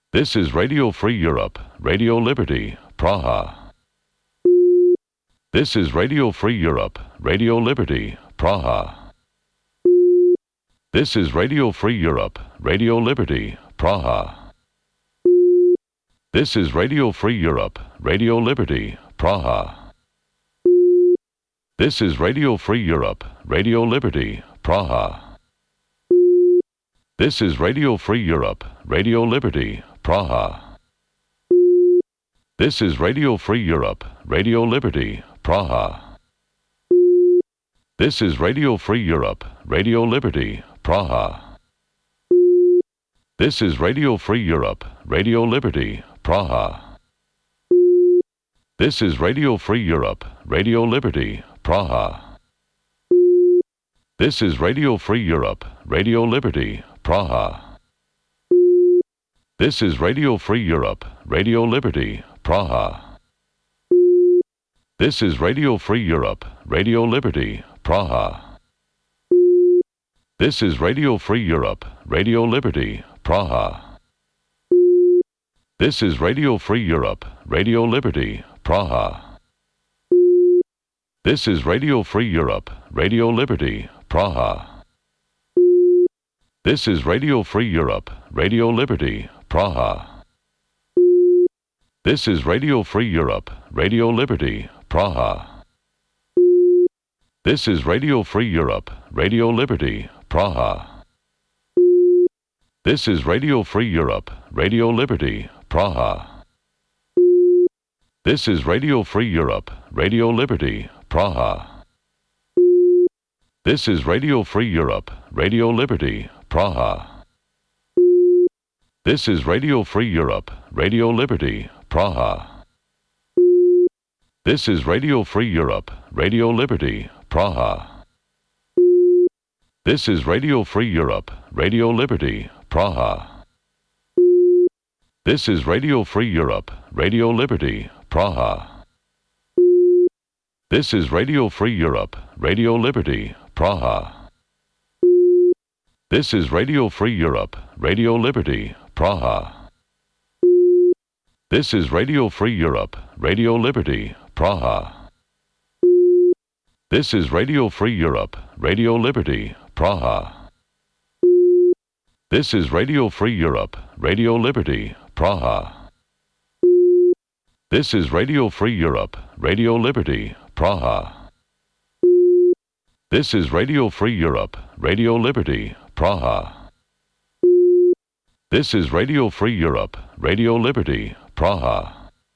This is Radio Free Europe, Radio Liberty, Praha. This is Radio Free Europe, Radio Liberty, Praha. This is Radio Free Europe, Radio Liberty, Praha. This is Radio Free Europe, Radio Liberty, Praha. This is Radio Free Europe, Radio Liberty, Praha. This is Radio Free Europe, Radio Liberty, Praha. This is Radio Free Europe, Radio Liberty, Praha. This is Radio Free Europe, Radio Liberty, Praha. This is Radio Free Europe, Radio Liberty, Praha. This is Radio Free Europe, Radio Liberty, Praha. This is Radio Free Europe, Radio Liberty, Praha. This is Radio Free Europe, Radio Liberty, Praha. This is Radio Free Europe, Radio Liberty, Praha. This is Radio Free Europe, Radio Liberty, Praha. This is Radio Free Europe, Radio Liberty, Praha. This is Radio Free Europe, Radio Liberty, Praha. This is Radio Free Europe, Radio Liberty, Praha. This is Radio Free Europe, Radio Liberty, Praha. This is Radio Free Europe, Radio Liberty, Praha. This is Radio Free Europe, Radio Liberty, Praha. This is Radio Free Europe, Radio Liberty, Praha. This is Radio Free Europe, Radio Liberty, Praha. This is Radio Free Europe, Radio Liberty, Praha. This is Radio Free Europe, Radio Liberty, Praha. This is Radio Free Europe, Radio Liberty, Praha. This is Radio Free Europe, Radio Liberty, Praha. This is Radio Free Europe, Radio Liberty, Praha. This is Radio Free Europe, Radio Liberty, Praha. This is Radio Free Europe, Radio Liberty, Praha. This is Radio Free Europe, Radio Liberty, Praha. This is Radio Free Europe, Radio Liberty, Praha. This is Radio Free Europe, Radio Liberty, Praha. This is Radio Free Europe, Radio Liberty, Praha. This is Radio Free Europe, Radio Liberty, Praha.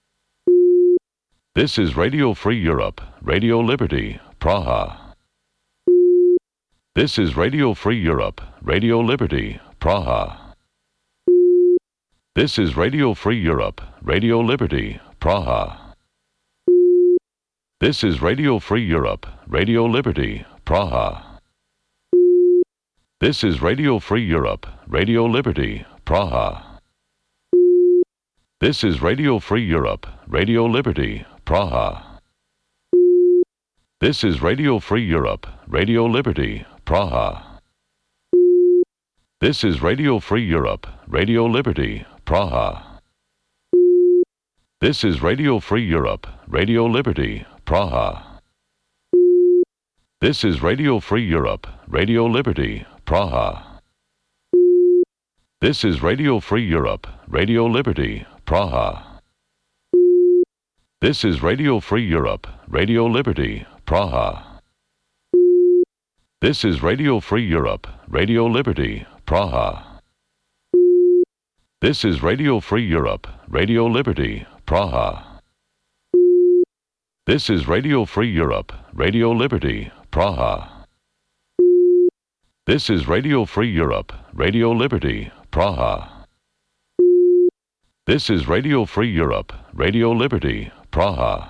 This is Radio Free Europe, Radio Liberty, Praha. This is Radio Free Europe, Radio Liberty, Praha. This is Radio Free Europe, Radio Liberty, Praha. This is Radio Free Europe, Radio Liberty, Praha. This is Radio Free Europe, Radio Liberty, Praha. This is Radio Free Europe, Radio Liberty, Praha. This is Radio Free Europe, Radio Liberty, Praha. This is Radio Free Europe, Radio Liberty, Praha. This is Radio Free Europe, Radio Liberty, Praha. This is Radio Free Europe, Radio Liberty, Praha. This is Radio Free Europe, Radio Liberty, Praha. This is Radio Free Europe, Radio Liberty, Praha. This is Radio Free Europe, Radio Liberty, Praha. This is Radio Free Europe, Radio Liberty, Praha. This is Radio Free Europe, Radio Liberty, Praha. This is Radio Free Europe, Radio Liberty, Praha. This is Radio Free Europe, Radio Liberty, Praha.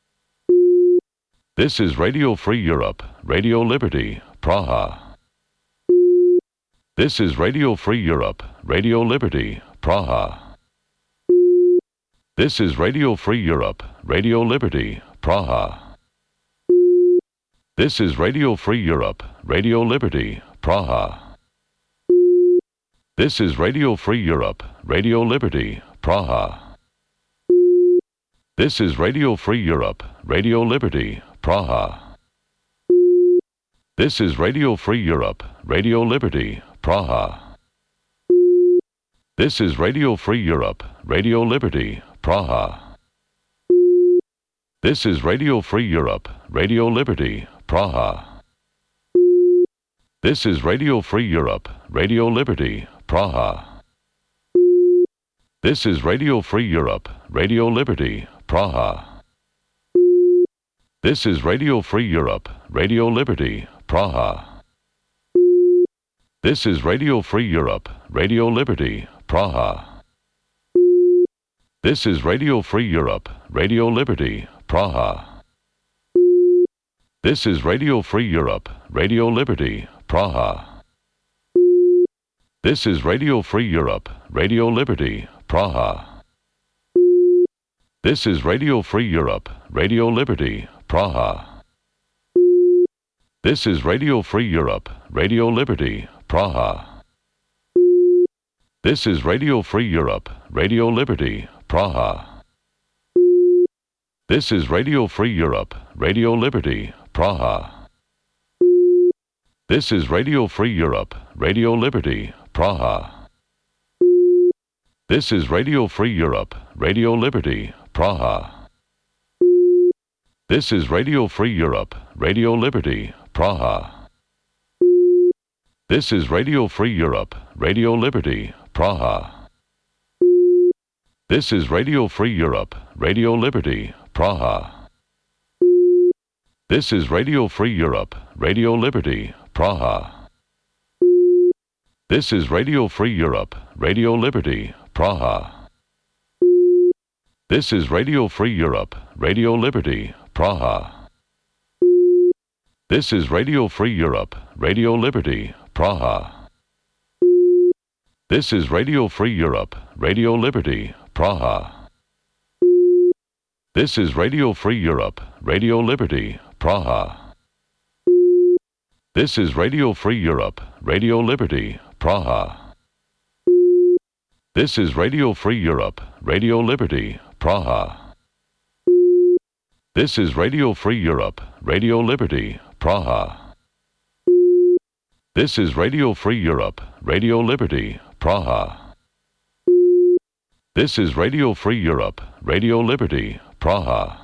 This is Radio Free Europe, Radio Liberty, Praha. This is Radio Free Europe, Radio Liberty, Praha. This is Radio Free Europe, Radio Liberty, Praha. This is Radio Free Europe, Radio Liberty, Praha. This is Radio Free Europe, Radio Liberty, Praha. This is Radio Free Europe, Radio Liberty, Praha. This is Radio Free Europe, Radio Liberty, Praha. This is Radio Free Europe, Radio Liberty, Praha. This is Radio Free Europe, Radio Liberty, Praha. This is Radio Free Europe, Radio Liberty, Praha. This is Radio Free Europe, Radio Liberty, Praha. This is Radio Free Europe, Radio Liberty, Praha. This is Radio Free Europe, Radio Liberty, Praha. This is Radio Free Europe, Radio Liberty, Praha. This is Radio Free Europe, Radio Liberty, Praha. This is Radio Free Europe, Radio Liberty, Praha. This is Radio Free Europe, Radio Liberty, Praha. This is Radio Free Europe, Radio Liberty, Praha. This is Radio Free Europe, Radio Liberty, Praha. This is Radio Free Europe, Radio Liberty, Praha. This is Radio Free Europe, Radio Liberty, Praha. This is Radio Free Europe, Radio Liberty, Praha. This is Radio Free Europe, Radio Liberty, Praha. This is Radio Free Europe, Radio Liberty, Praha. This is Radio Free Europe, Radio Liberty, Praha. This is Radio Free Europe, Radio Liberty, Praha. This is Radio Free Europe, Radio Liberty, Praha. This is Radio Free Europe, Radio Liberty, Praha. This is Radio Free Europe, Radio Liberty, Praha. This is Radio Free Europe, Radio Liberty, Praha. This is Radio Free Europe, Radio Liberty, Praha. This is Radio Free Europe, Radio Liberty, Praha. This is Radio Free Europe, Radio Liberty, Praha. This is Radio Free Europe, Radio Liberty, Praha. This is Radio Free Europe, Radio Liberty, Praha. This is Radio Free Europe, Radio Liberty, Praha.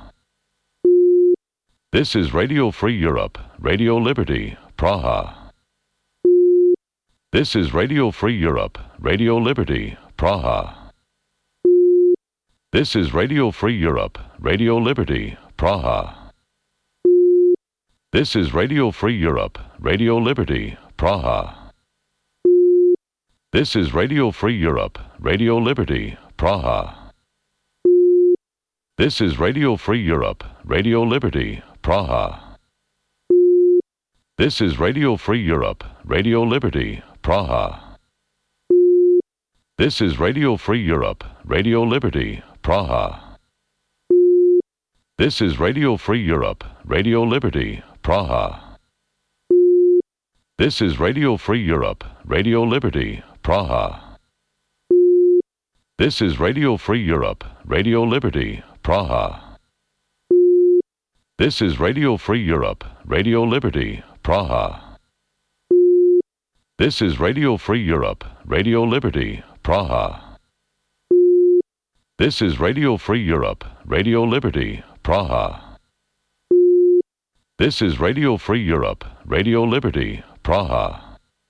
This is Radio Free Europe, Radio Liberty, Praha. This is Radio Free Europe, Radio Liberty, Praha. This is Radio Free Europe, Radio Liberty, Praha. This is Radio Free Europe, Radio Liberty, Praha. This is Radio Free Europe, Radio Liberty, Praha. This is Radio Free Europe, Radio Liberty, Praha. This is Radio Free Europe, Radio Liberty, Praha. This is Radio Free Europe, Radio Liberty, Praha. This is Radio Free Europe, Radio Liberty, Praha. This is Radio Free Europe, Radio Liberty, Praha. This is Radio Free Europe, Radio Liberty, Praha. This is Radio Free Europe, Radio Liberty, Praha. This is Radio Free Europe, Radio Liberty, Praha. This is Radio Free Europe, Radio Liberty, Praha. This is Radio Free Europe, Radio Liberty, Praha.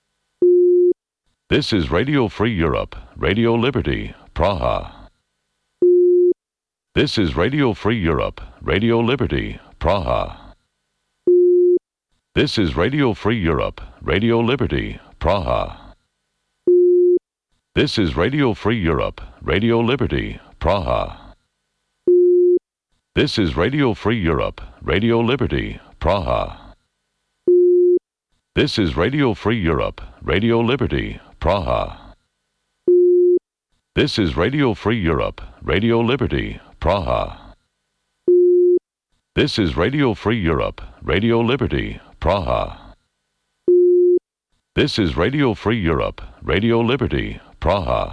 This is Radio Free Europe, Radio Liberty, Praha. This is Radio Free Europe, Radio Liberty, Praha. This is Radio Free Europe, Radio Liberty, Praha. This is Radio Free Europe, Radio Liberty, Praha. This is Radio Free Europe, Radio Liberty, Praha. This is Radio Free Europe, Radio Liberty, Praha. This is Radio Free Europe, Radio Liberty, Praha. This is Radio Free Europe, Radio Liberty, Praha. This is Radio Free Europe, Radio Liberty, Praha.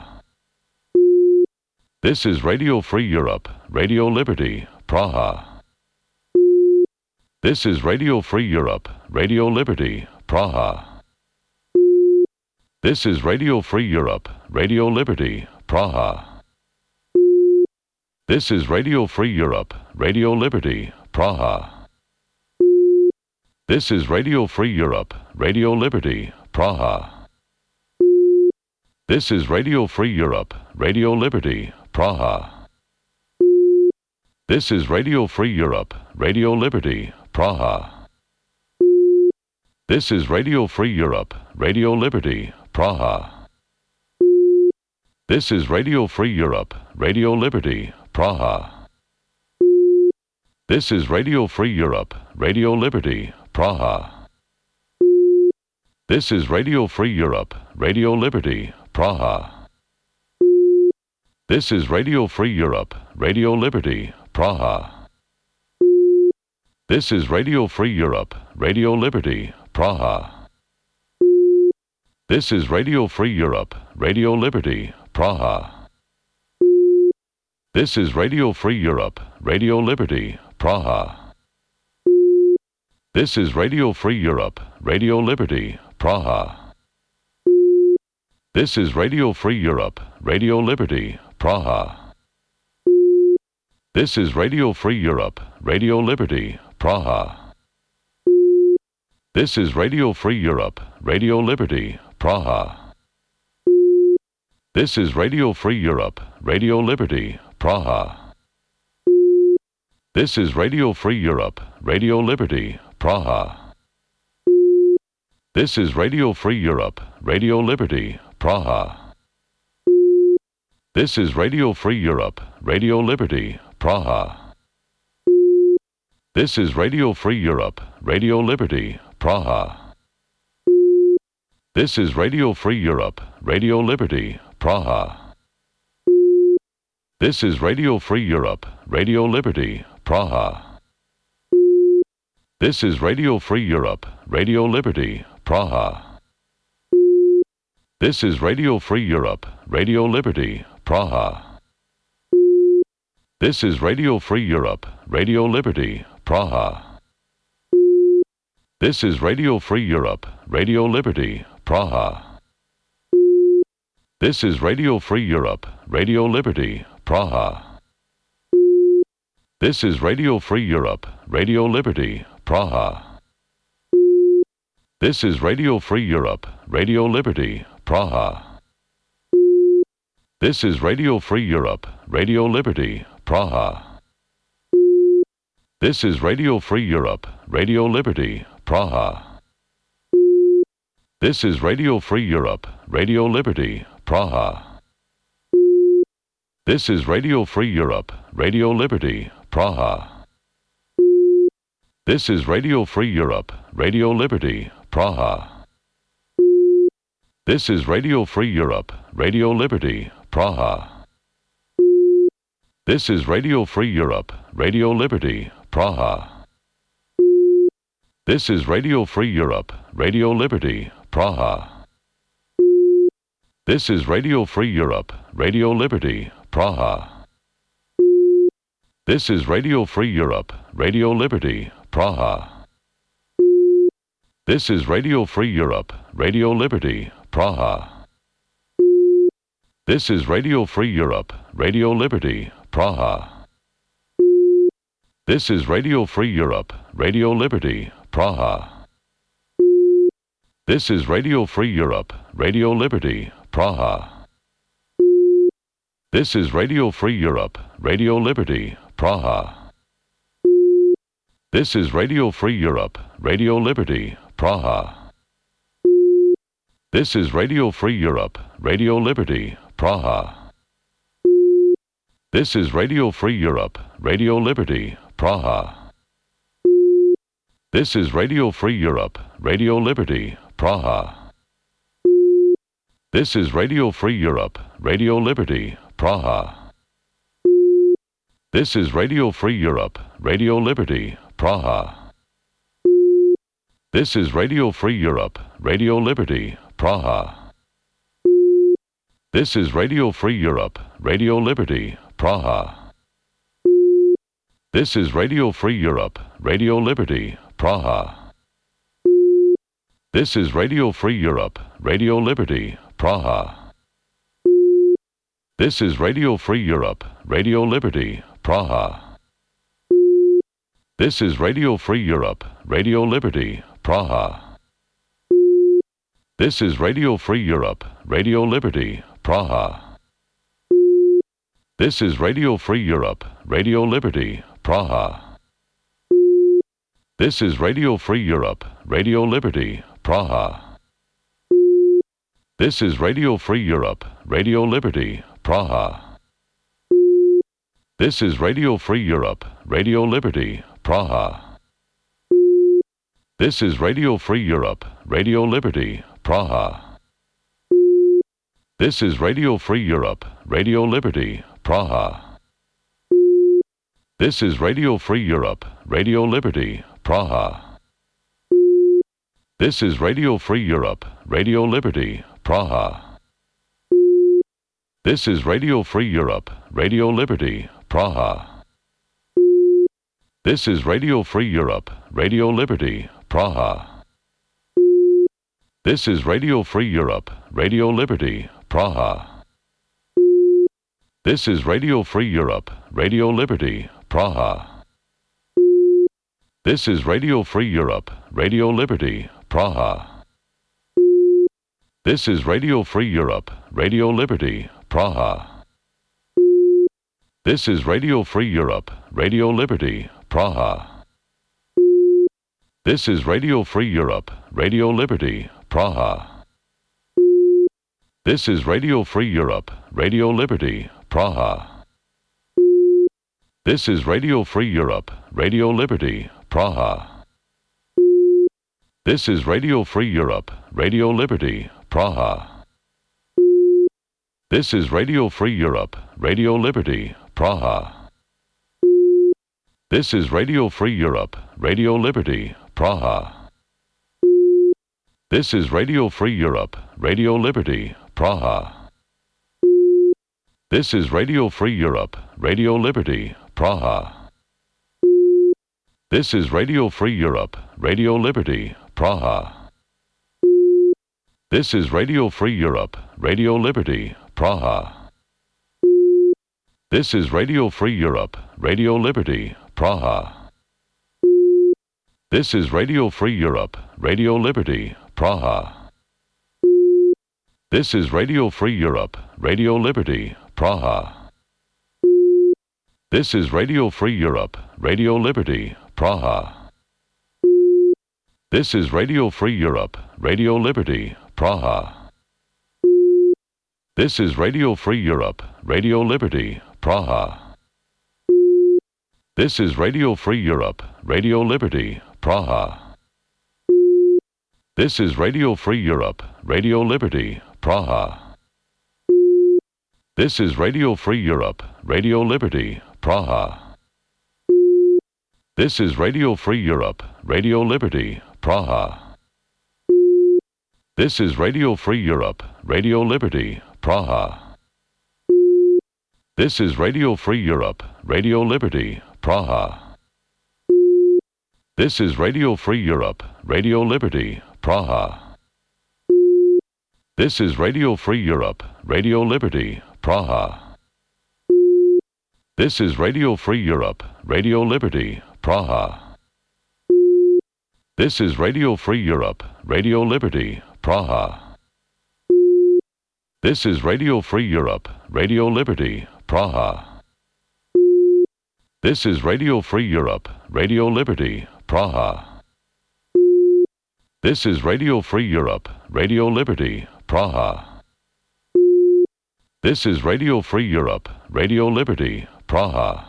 This is Radio Free Europe, Radio Liberty, Praha. This is Radio Free Europe, Radio Liberty, Praha. This is Radio Free Europe, Radio Liberty, Praha. This is Radio Free Europe, Radio Liberty, Praha. This is Radio Free Europe, Radio Liberty, Praha. This is Radio Free Europe, Radio Liberty, Praha. This is Radio Free Europe, Radio Liberty, Praha. This is Radio Free Europe, Radio Liberty, Praha. This is Radio Free Europe, Radio Liberty, Praha. This is Radio Free Europe, Radio Liberty, Praha. This is Radio Free Europe, Radio Liberty, Praha. This is Radio Free Europe, Radio Liberty, Praha. This is Radio Free Europe, Radio Liberty, Praha. This is Radio Free Europe, Radio Liberty, Praha. This is Radio Free Europe, Radio Liberty, Praha. This is Radio Free Europe, Radio Liberty, Praha. This is Radio Free Europe, Radio Liberty, Praha. This is Radio Free Europe, Radio Liberty, Praha. This is Radio Free Europe, Radio Liberty, Praha. This is Radio Free Europe, Radio Liberty, Praha. This is Radio Free Europe, Radio Liberty, Praha. This is Radio Free Europe, Radio Liberty, Praha. This is Radio Free Europe, Radio Liberty, Praha. This is Radio Free Europe, Radio Liberty, Praha. This is Radio Free Europe, Radio Liberty, Praha. This is Radio Free Europe, Radio Liberty, Praha. This is Radio Free Europe, Radio Liberty, Praha. This is Radio Free Europe, Radio Liberty, Praha. This is Radio Free Europe, Radio Liberty, Praha. This is Radio Free Europe, Radio Liberty, Praha. This is Radio Free Europe, Radio Liberty, Praha. This is Radio Free Europe, Radio Liberty, Praha. This is Radio Free Europe, Radio Liberty, Praha. This is Radio Free Europe, Radio Liberty, Praha. This is Radio Free Europe, Radio Liberty, Praha. This is Radio Free Europe, Radio Liberty, Praha. This is Radio Free Europe, Radio Liberty, Praha. This is Radio Free Europe, Radio Liberty, Praha. This is Radio Free Europe, Radio Liberty, Praha. This is Radio Free Europe, Radio Liberty, Praha. This is Radio Free Europe, Radio Liberty, Praha. This is Radio Free Europe, Radio Liberty, Praha. This is Radio Free Europe, Radio Liberty, Praha. This is Radio Free Europe, Radio Liberty, Praha. This is Radio Free Europe, Radio Liberty, Praha. This is Radio Free Europe, Radio Liberty, Praha. This is Radio Free Europe, Radio Liberty, Praha. This is Radio Free Europe, Radio Liberty, Praha. This is Radio Free Europe, Radio Liberty, Praha. This is Radio Free Europe, Radio Liberty, Praha. This is Radio Free Europe, Radio Liberty, Praha. This is Radio Free Europe, Radio Liberty, Praha. This is Radio Free Europe, Radio Liberty, Praha. This is Radio Free Europe, Radio Liberty, Praha. This is Radio Free Europe, Radio Liberty, Praha. This is Radio Free Europe, Radio Liberty, Praha. This is Radio Free Europe, Radio Liberty, Praha. This is Radio Free Europe, Radio Liberty, Praha. This is Radio Free Europe, Radio Liberty, Praha. This is Radio Free Europe, Radio Liberty, Praha. This is Radio Free Europe, Radio Liberty, Praha. This is Radio Free Europe, Radio Liberty, Praha. This is Radio Free Europe, Radio Liberty, Praha. This is Radio Free Europe, Radio Liberty, Praha. This is Radio Free Europe, Radio Liberty, Praha. This is Radio Free Europe, Radio Liberty, Praha. This is Radio Free Europe, Radio Liberty, Praha. This is Radio Free Europe, Radio Liberty, Praha. This is Radio Free Europe, Radio Liberty, Praha. This is Radio Free Europe, Radio Liberty, Praha. This is Radio Free Europe, Radio Liberty, Praha. This is Radio Free Europe, Radio Liberty, Praha. This is Radio Free Europe, Radio Liberty, Praha. This is Radio Free Europe, Radio Liberty, Praha. This is Radio Free Europe, Radio Liberty, Praha. This is Radio Free Europe, Radio Liberty, Praha. This is Radio Free Europe, Radio Liberty, Praha. This is Radio Free Europe, Radio Liberty, Praha. This is Radio Free Europe, Radio Liberty, Praha. This is Radio Free Europe, Radio Liberty, Praha. This is Radio Free Europe, Radio Liberty, Praha. This is Radio Free Europe, Radio Liberty, Praha. This is Radio Free Europe, Radio Liberty, Praha. This is Radio Free Europe, Radio Liberty, Praha. This is Radio Free Europe, Radio Liberty, Praha. This is Radio Free Europe, Radio Liberty, Praha. This is Radio Free Europe, Radio Liberty, Praha. This is Radio Free Europe, Radio Liberty, Praha. This is Radio Free Europe, Radio Liberty, Praha. This is Radio Free Europe, Radio Liberty, Praha. This is Radio Free Europe, Radio Liberty, Praha. This is Radio Free Europe, Radio Liberty, Praha. This is Radio Free Europe, Radio Liberty, Praha. This is Radio Free Europe, Radio Liberty, Praha. This is Radio Free Europe, Radio Liberty, Praha. This is Radio Free Europe, Radio Liberty, Praha. This is Radio Free Europe, Radio Liberty, Praha. This is Radio Free Europe, Radio Liberty, Praha. This is Radio Free Europe, Radio Liberty, Praha. This is Radio Free Europe, Radio Liberty, Praha. This is Radio Free Europe, Radio Liberty, Praha. This is Radio Free Europe, Radio Liberty, Praha. This is Radio Free Europe, Radio Liberty, Praha. This is Radio Free Europe, Radio Liberty, Praha. This is Radio Free Europe, Radio Liberty, Praha. This is Radio Free Europe, Radio Liberty, Praha.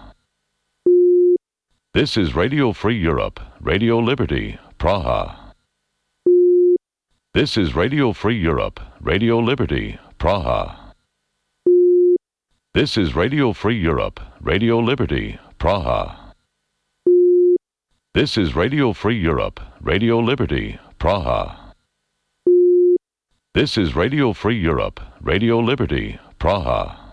This is Radio Free Europe, Radio Liberty, Praha. This is Radio Free Europe, Radio Liberty, Praha. This is Radio Free Europe, Radio Liberty, Praha. This is Radio Free Europe, Radio Liberty, Praha. This is Radio Free Europe, Radio Liberty, Praha.